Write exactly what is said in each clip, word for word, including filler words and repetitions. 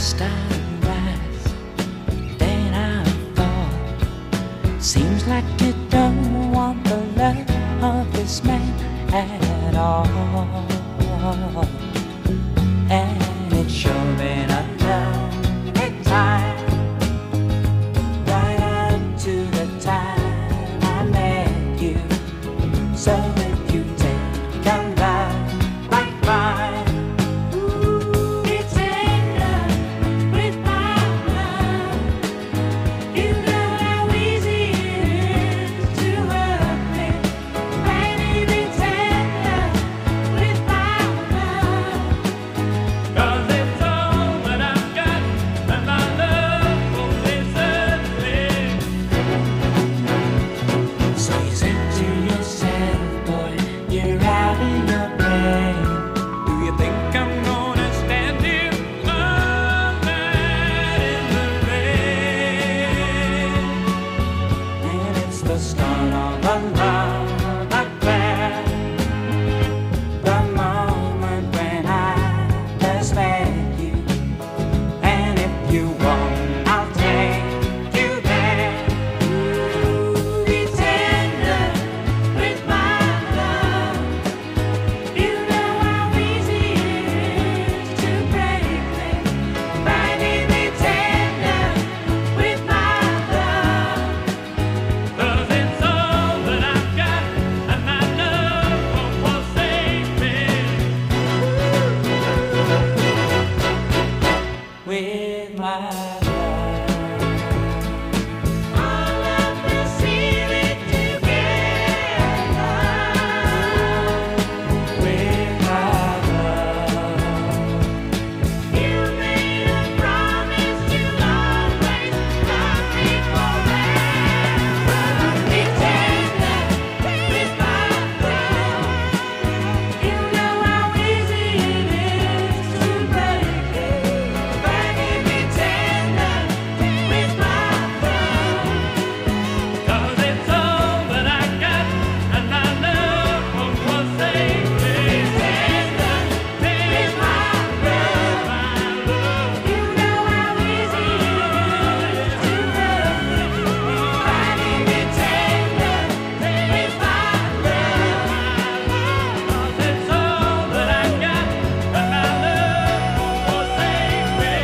start rise, then I fall. Seems like you don't want the love of this man at all. And it's sure been a lonely time, right up to the time I met you. So if you take a life like mine, be tender with my love. You know how easy it is to hurt me. Baby, be tender with my love. 'Cause it's all that I've got, and my love won't desert me. So you said to yourself, boy, you're out in your brain. Do you think I'm gonna stand here all night in the rain? And it's the start of a love affair, the moment when I first met you. And if you want, I'll take you there. Be tender with my love. You know how easy it is to break me. Baby, be tender with my love. 'Cause it's all that I've got, and my love won't forsake me. With my love, all of us seal it together. With my love, you made a promise to always love me forever. Be tender with my love. You know how easy it is to break me. Baby, be tender with my love. 'Cause it's all that I got, and my love won't forsake me. Tender with my love, my love. You know how easy it is to hurt me. Baby, be tender with my love. 'Cause it's all that I got, and my love won't forsake me.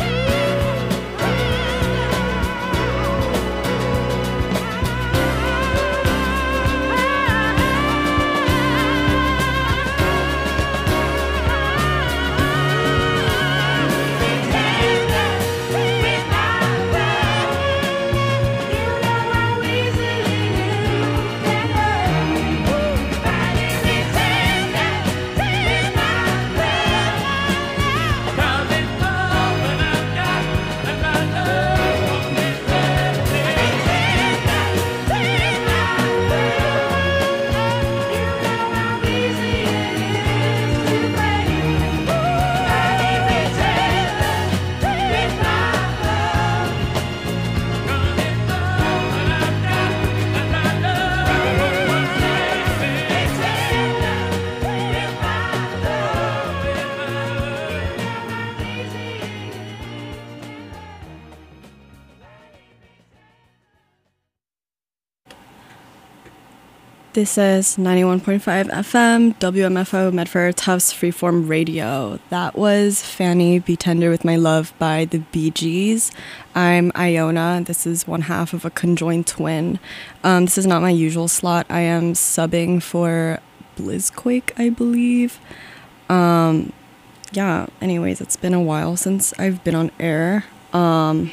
This is ninety-one point five F M, W M F O Medford, Tufts Freeform Radio. That was Fanny Be Tender With My Love by the Bee Gees. I'm Iona. This is one half of a conjoined twin. Um, this is not my usual slot. I am subbing for Blizzquake, I believe. Um, yeah, anyways, it's been a while since I've been on air. Um,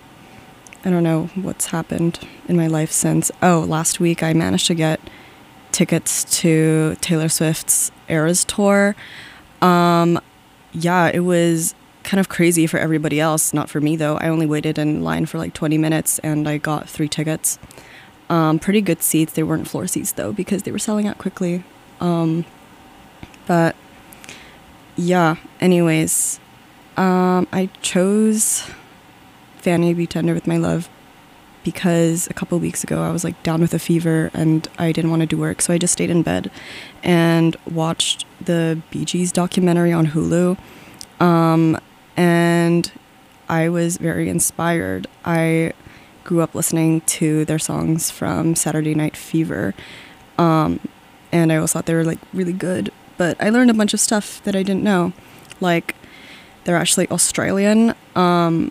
I don't know what's happened in my life since. Oh, last week I managed to get tickets to Taylor Swift's Eras tour. Um, yeah, it was kind of crazy for everybody else, not for me though. I only waited in line for like twenty minutes and I got three tickets. Um, pretty good seats. They weren't floor seats though because they were selling out quickly. Um, but yeah, anyways, um, I chose Fanny Be Tender With My Love because a couple weeks ago I was like down with a fever and I didn't want to do work, so I just stayed in bed and watched the Bee Gees documentary on Hulu. Um, and I was very inspired. I grew up listening to their songs from Saturday Night Fever, um, and I always thought they were like really good. But I learned a bunch of stuff that I didn't know, like they're actually Australian, um,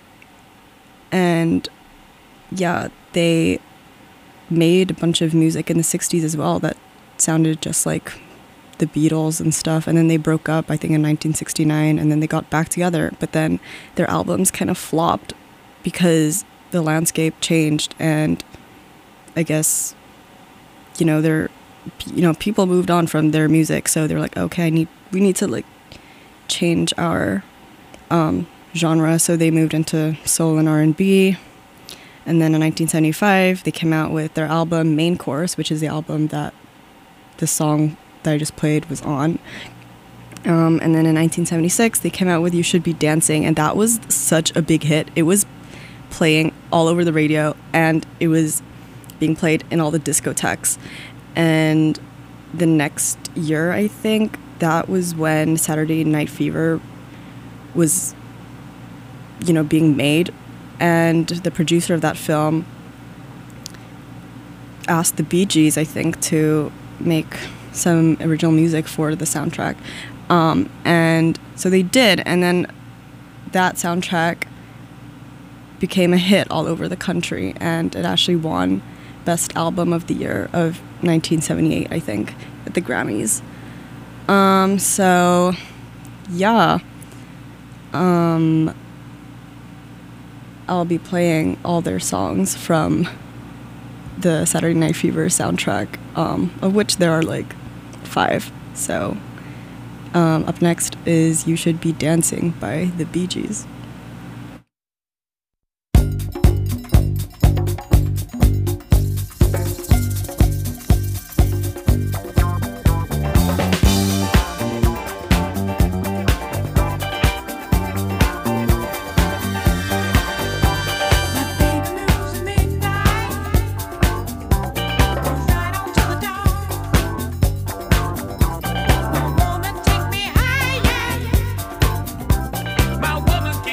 and yeah, they made a bunch of music in the sixties as well that sounded just like the Beatles and stuff, and then they broke up I think in nineteen sixty-nine, and then they got back together, but then their albums kind of flopped because the landscape changed, and I guess, you know, they're you know people moved on from their music, so they're like, okay, I need we need to like change our um, genre, so they moved into soul and R and B. And then in nineteen seventy-five they came out with their album Main Course, which is the album that the song that I just played was on. Um, and then in nineteen seventy-six they came out with You Should Be Dancing, and that was such a big hit. It was playing all over the radio, and it was being played in all the discotheques. And the next year, I think, that was when Saturday Night Fever was, you know, being made. And the producer of that film asked the Bee Gees, I think, to make some original music for the soundtrack. Um, and so they did, and then that soundtrack became a hit all over the country, and it actually won Best Album of the Year of nineteen seventy-eight, I think, at the Grammys. Um, so, yeah. Um, I'll be playing all their songs from the Saturday Night Fever soundtrack, um, of which there are like five. So, um, up next is You Should Be Dancing by the Bee Gees. My woman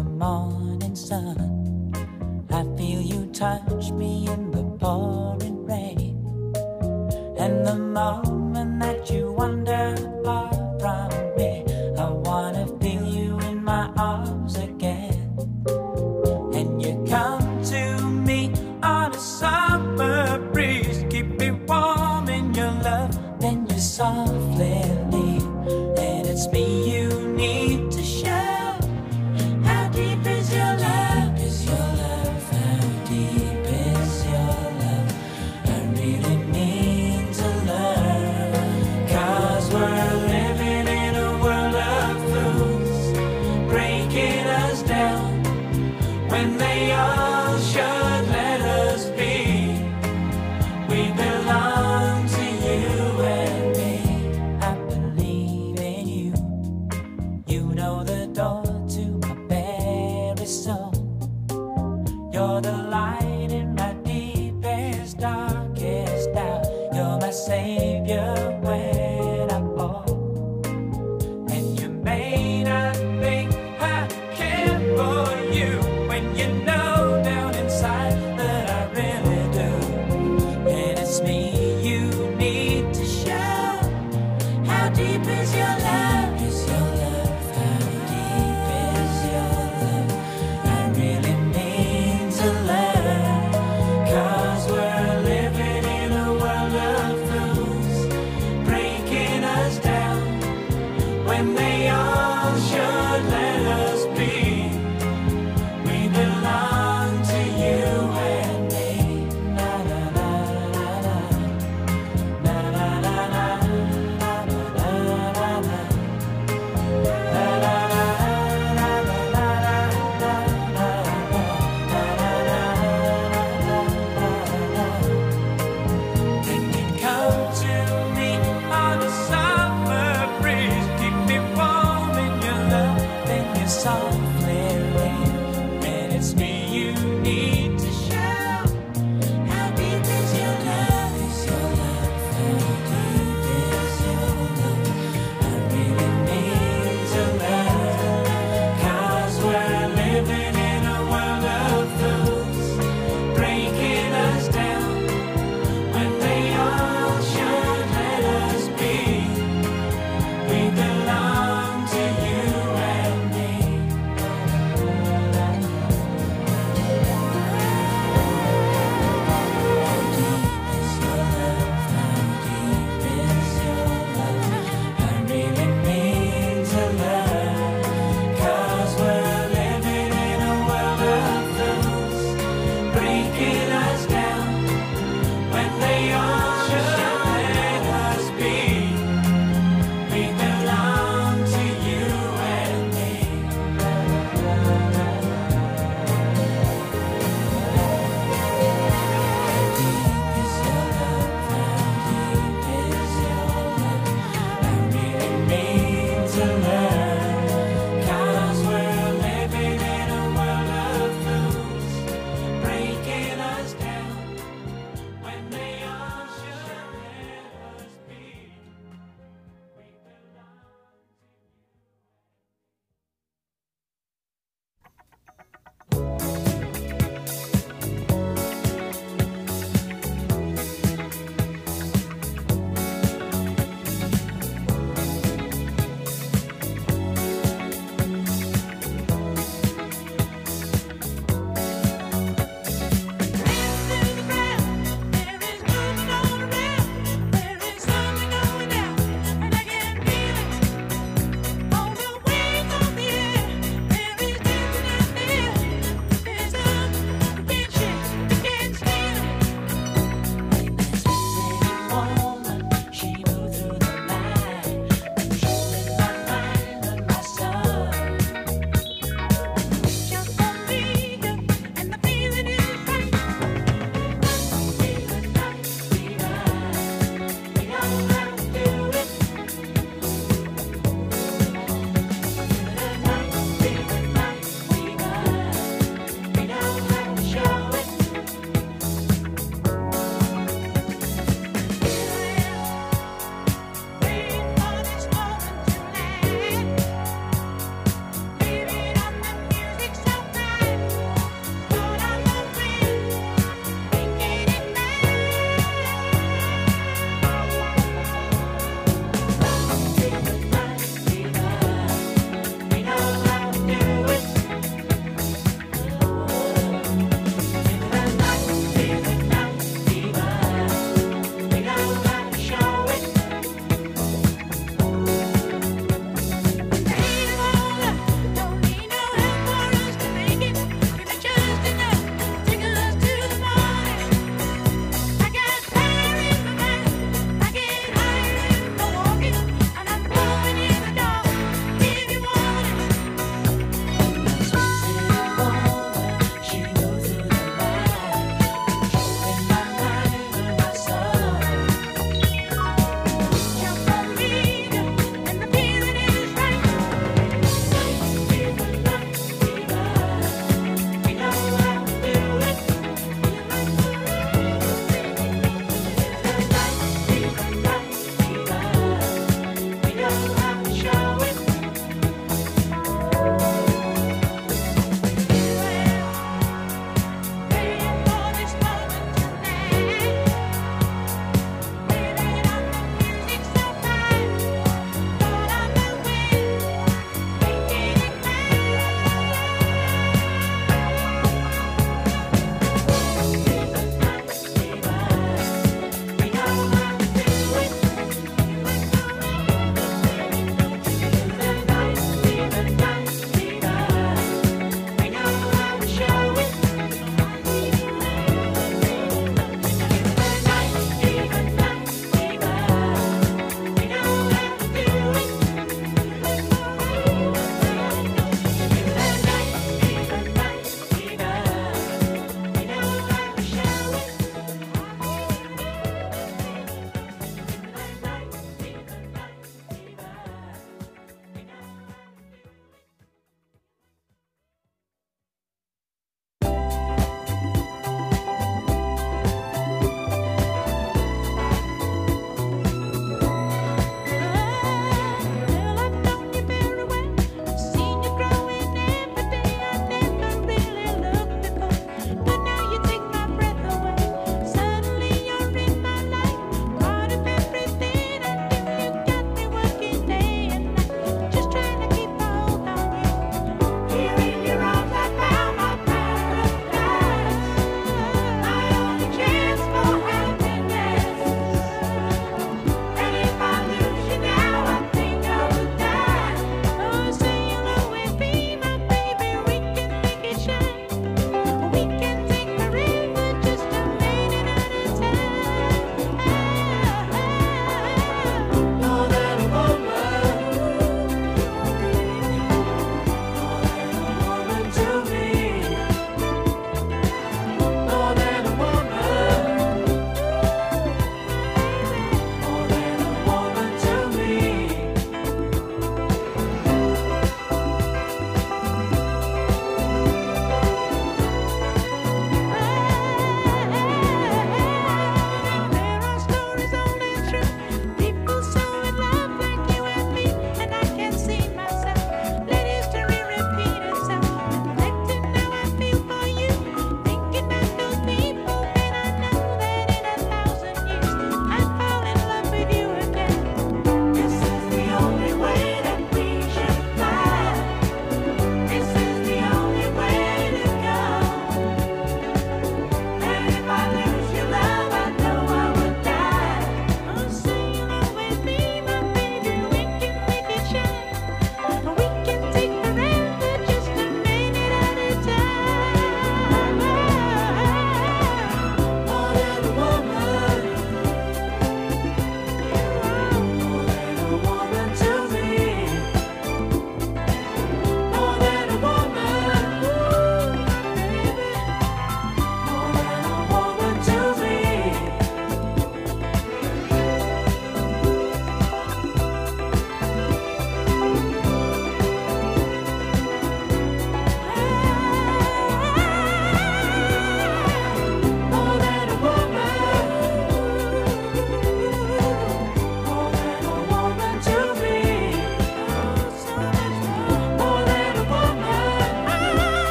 the morning sun. I feel you touch me in the pouring rain. And the moment that you wander far from me, I wanna feel you in my arms again. And you come to me on a summer breeze, keep me warm in your love, then you softly leave. And it's me you need to show. How deep is your love? Is your love? How deep is your love? I really need to learn. Cause we're living in a world of fools, breaking us down when they all should let us be. We belong to you and me. I believe in you. You know the door to my very soul. You're the light in my deepest, darkest doubt. You're my savior when I fall. And you may not think I care for you, when you know down inside that I really do. And it's me you need to show. How deep is your love? Is your love? How deep is your love? I really need to learn.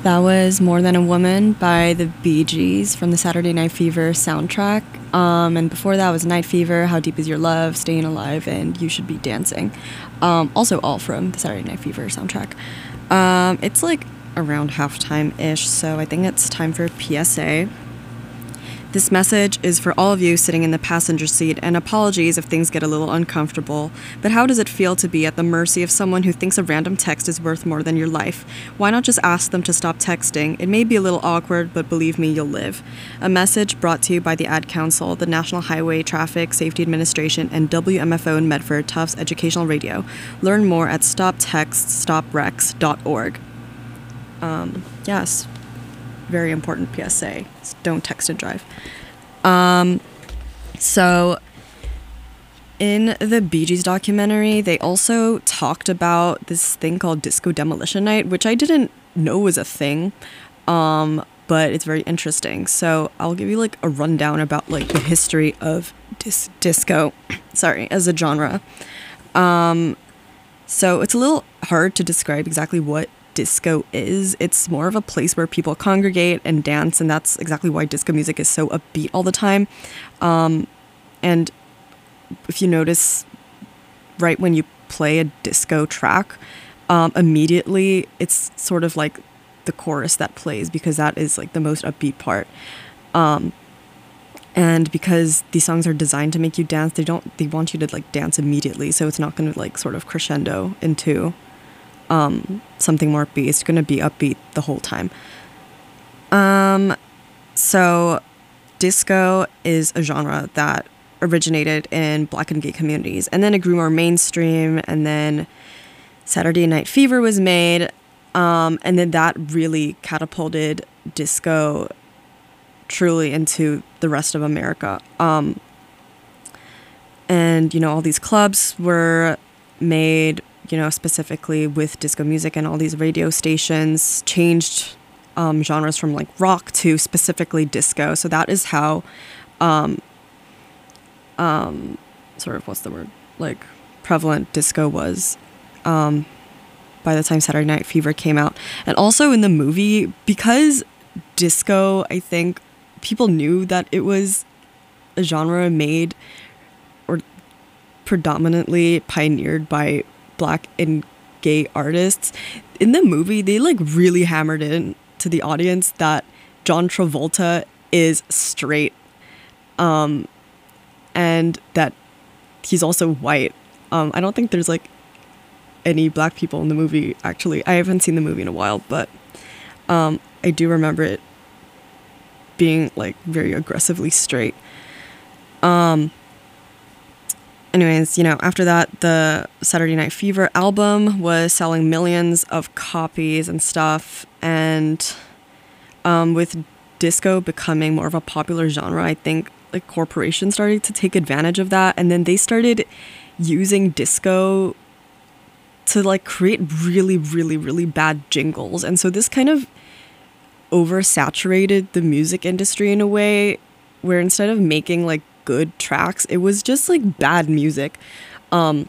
That was More Than a Woman by the Bee Gees from the Saturday Night Fever soundtrack. Um, and before that was Night Fever, How Deep Is Your Love, Staying Alive, and You Should Be Dancing. Um, also all from the Saturday Night Fever soundtrack. Um, it's like around halftime-ish, so I think it's time for a P S A. This message is for all of you sitting in the passenger seat, and apologies if things get a little uncomfortable, but how does it feel to be at the mercy of someone who thinks a random text is worth more than your life? Why not just ask them to stop texting? It may be a little awkward, but believe me, you'll live. A message brought to you by the Ad Council, the National Highway Traffic Safety Administration, and W M F O in Medford, Tufts Educational Radio. Learn more at stop text stop wrecks dot org. Um, yes. Very important P S A. Don't text and drive. Um, so in the Bee Gees documentary, they also talked about this thing called Disco Demolition Night, which I didn't know was a thing, um, but it's very interesting. So I'll give you like a rundown about like the history of dis- disco, sorry, as a genre. Um, so it's a little hard to describe exactly what disco is. It's more of a place where people congregate and dance, and that's exactly why disco music is so upbeat all the time. Um, and if you notice, right when you play a disco track, um, immediately it's sort of like the chorus that plays, because that is like the most upbeat part. Um, and because these songs are designed to make you dance, they don't they want you to like dance immediately, so it's not going to like sort of crescendo into Um, something more upbeat. It's going to be upbeat the whole time. Um, so disco is a genre that originated in Black and gay communities, and then it grew more mainstream, and then Saturday Night Fever was made, um, and then that really catapulted disco truly into the rest of America. Um, and, you know, all these clubs were made, you know, specifically with disco music, and all these radio stations changed um, genres from like rock to specifically disco. So that is how, um, um, sort of, what's the word, like prevalent disco was um, by the time Saturday Night Fever came out. And also in the movie, because disco, I think people knew that it was a genre made or predominantly pioneered by Black and gay artists. In the movie, they like really hammered in to the audience that John Travolta is straight, um, and that he's also white. Um, I don't think there's like any black people in the movie, actually. I haven't seen the movie in a while, but um, I do remember it being like very aggressively straight. Um, Anyways, you know, after that, the Saturday Night Fever album was selling millions of copies and stuff. And um, with disco becoming more of a popular genre, I think like corporations started to take advantage of that. And then they started using disco to like create really, really, really bad jingles. And so this kind of oversaturated the music industry in a way where instead of making like good tracks, it was just like bad music. Um,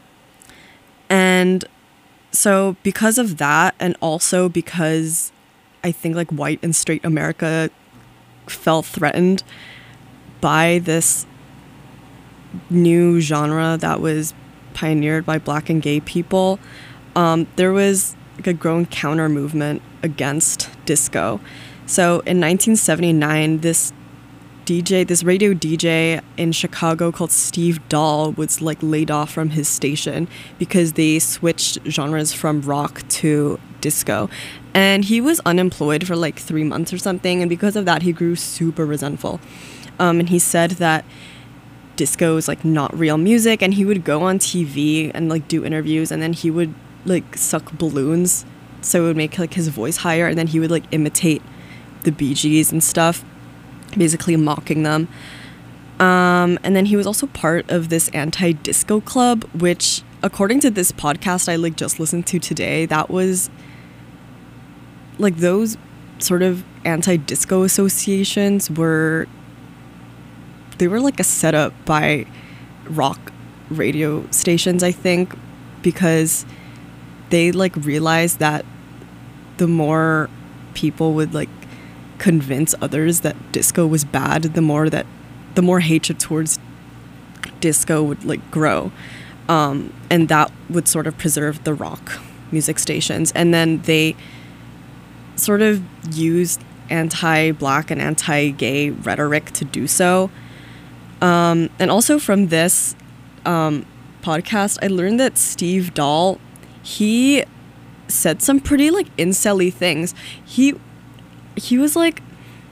and so because of that, and also because I think like white and straight America felt threatened by this new genre that was pioneered by Black and gay people, um, there was like a growing counter movement against disco. So in nineteen seventy-nine, this D J, this radio D J in Chicago called Steve Dahl was like laid off from his station because they switched genres from rock to disco. And he was unemployed for like three months or something. And because of that, he grew super resentful. Um, and he said that disco is like not real music. And he would go on T V and like do interviews, and then he would like suck balloons so it would make like his voice higher, and then he would like imitate the Bee Gees and stuff, basically mocking them. Um, and then he was also part of this anti-disco club, which according to this podcast I like just listened to today, that was like those sort of anti-disco associations were, they were like a setup by rock radio stations, I think, because they like realized that the more people would like convince others that disco was bad, the more that the more hatred towards disco would like grow. Um, and that would sort of preserve the rock music stations. And then they sort of used anti-black and anti-gay rhetoric to do so. Um, and also from this um, podcast, I learned that Steve Dahl, he said some pretty like incel-y things. He he was like,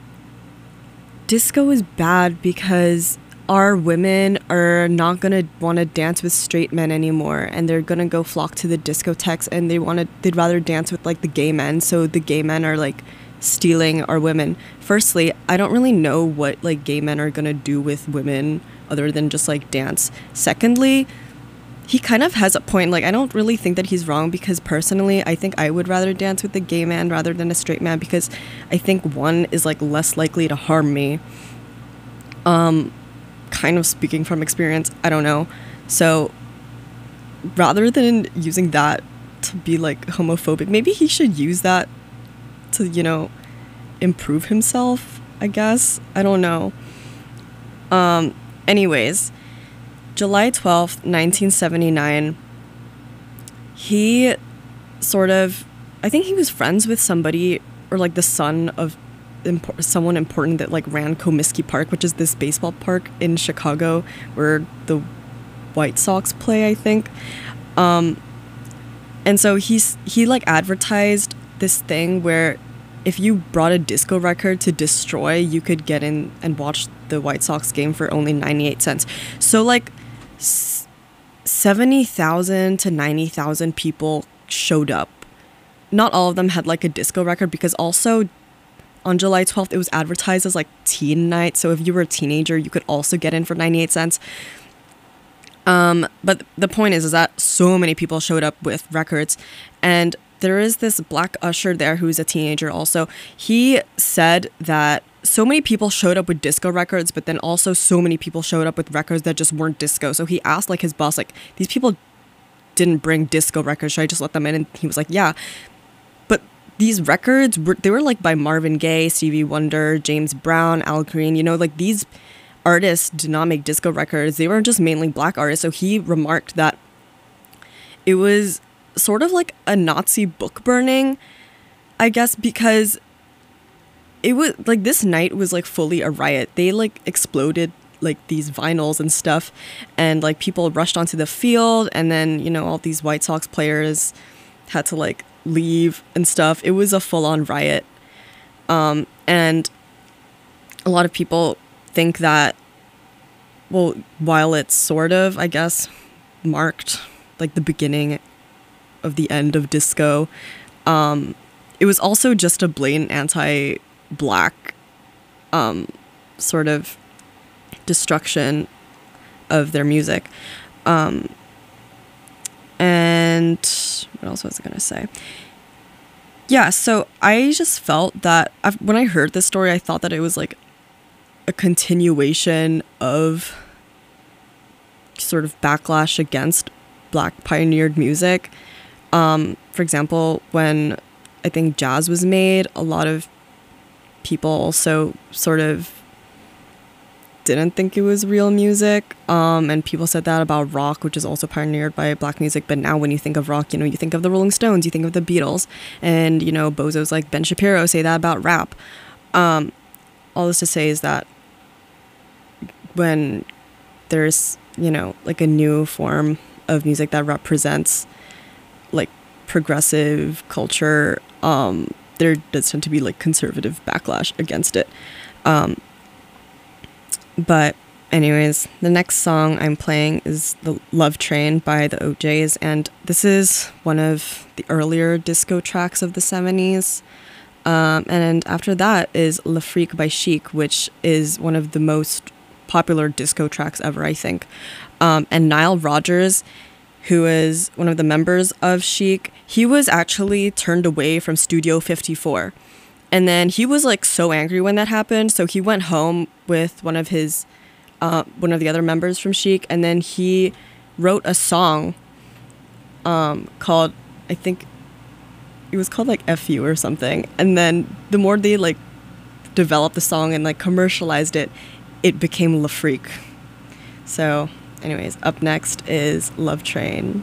disco is bad because our women are not gonna want to dance with straight men anymore, and they're gonna go flock to the discotheques, and they want to they'd rather dance with like the gay men, so the gay men are like stealing our women. Firstly, I don't really know what like gay men are gonna do with women other than just like dance. Secondly, he kind of has a point. Like, I don't really think that he's wrong, because personally I think I would rather dance with a gay man rather than a straight man, because I think one is like less likely to harm me. Um kind of speaking from experience, I don't know. So rather than using that to be like homophobic, maybe he should use that to, you know, improve himself, I guess. I don't know. Um anyways, July twelfth, nineteen seventy-nine, he sort of, I think he was friends with somebody, or like the son of Impor- someone important that like ran Comiskey Park, which is this baseball park in Chicago where the White Sox play, I think. Um, and so he's he like advertised this thing where if you brought a disco record to Destroy, you could get in and watch the White Sox game for only ninety-eight cents. So like s- seventy thousand to ninety thousand people showed up. Not all of them had like a disco record, because also on July twelfth, it was advertised as like teen night. So if you were a teenager, you could also get in for ninety-eight cents. Um, but the point is, is that so many people showed up with records. And there is this black usher there who's a teenager also. He said that so many people showed up with disco records, but then also so many people showed up with records that just weren't disco. So he asked like his boss, like, these people didn't bring disco records. Should I just let them in? And he was like, yeah. But these records, were they were like by Marvin Gaye, Stevie Wonder, James Brown, Al Green, you know, like these artists did not make disco records. They were just mainly black artists. So he remarked that it was sort of like a Nazi book burning, I guess, because it was like this night was like fully a riot. They like exploded like these vinyls and stuff, and like people rushed onto the field, and then, you know, all these White Sox players had to like leave and stuff. It was a full-on riot. Um, and a lot of people think that, well, while it's sort of, I guess, marked like the beginning of the end of disco, um, it was also just a blatant anti-black um, sort of destruction of their music. Um, and what else was I gonna say? Yeah, so I just felt that I've, when I heard this story, I thought that it was like a continuation of sort of backlash against black pioneered music. Um, for example, when I think jazz was made, a lot of people also sort of didn't think it was real music, um, and people said that about rock, which is also pioneered by black music. But now when you think of rock, you know, you think of the Rolling Stones, you think of the Beatles, and, you know, bozos like Ben Shapiro say that about rap. Um, all this to say is that when there's, you know, like a new form of music that represents like progressive culture, um, there does tend to be like conservative backlash against it. Um, But anyways, the next song I'm playing is The Love Train by the O Js, and this is one of the earlier disco tracks of the seventies. Um, and after that is Le Freak by Chic, which is one of the most popular disco tracks ever, I think. Um, and Nile Rodgers, who is one of the members of Chic, he was actually turned away from Studio fifty-four. And then he was like so angry when that happened, so he went home with one of his, uh, one of the other members from Chic, and then he wrote a song um, called, I think, it was called like F U or something. And then the more they like developed the song and like commercialized it, it became Le Freak. So anyways, up next is Love Train.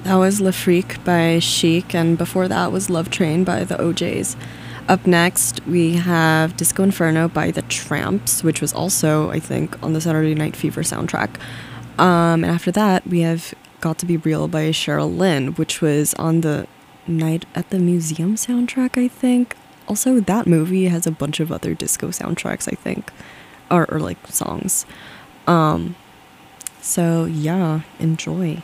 That was Le Freak by Chic, and before that was Love Train by the O Js. Up next, we have Disco Inferno by The Tramps, which was also, I think, on the Saturday Night Fever soundtrack. Um, and after that, we have Got to Be Real by Cheryl Lynn, which was on the Night at the Museum soundtrack, I think. Also, that movie has a bunch of other disco soundtracks, I think, or, or like songs. Um, so yeah, enjoy.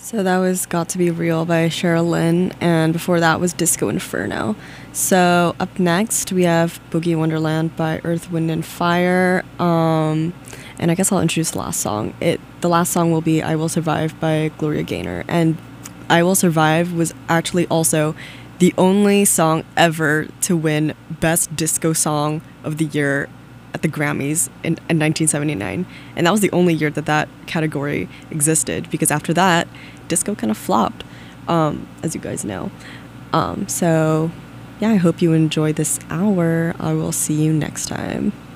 So that was Got to Be Real by Cheryl Lynn, and before that was Disco Inferno. So up next we have Boogie Wonderland by Earth, Wind and Fire. Um, and I guess I'll introduce the last song. It the last song will be I Will Survive by Gloria Gaynor. And I Will Survive was actually also the only song ever to win Best Disco Song of the Year at the Grammys in, in nineteen seventy-nine. And that was the only year that that category existed, because after that, disco kind of flopped, um, as you guys know. Um, so, yeah, I hope you enjoyed this hour. I will see you next time.